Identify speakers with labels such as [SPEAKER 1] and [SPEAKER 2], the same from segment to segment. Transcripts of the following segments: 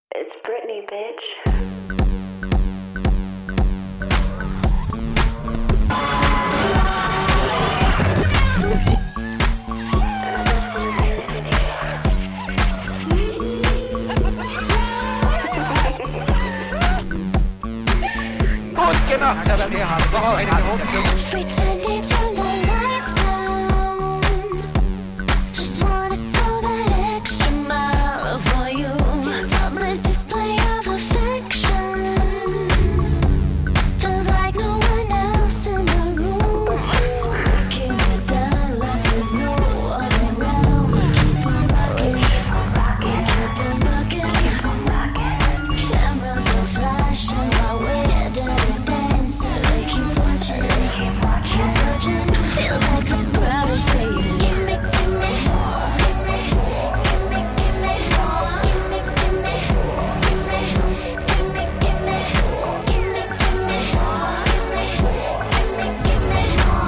[SPEAKER 1] It's Britney, bitch.
[SPEAKER 2] Pojken aktar det här, vad har han ihop?
[SPEAKER 3] Every time they turn the lights down, just wanna go that extra mile for you. Public display of affection feels like no one else in the room. Breaking it down like there's no other around. We keep on rocking, we keep on rocking. Cameras are flashing while we're dancing. They keep watching, keep watching. Feels like the crowd is saying, give me, give me, give me, give me, give me, give me, give me, give me, give me, give me, give me, give me, give me, give me,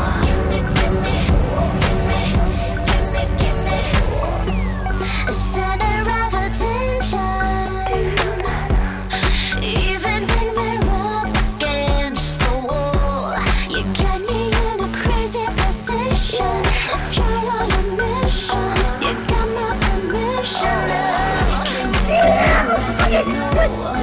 [SPEAKER 3] give me. A center of attention, even when we're up against the wall. You got me in a crazy position. If you're on a mission, you got my permission. Breaking it down like there's no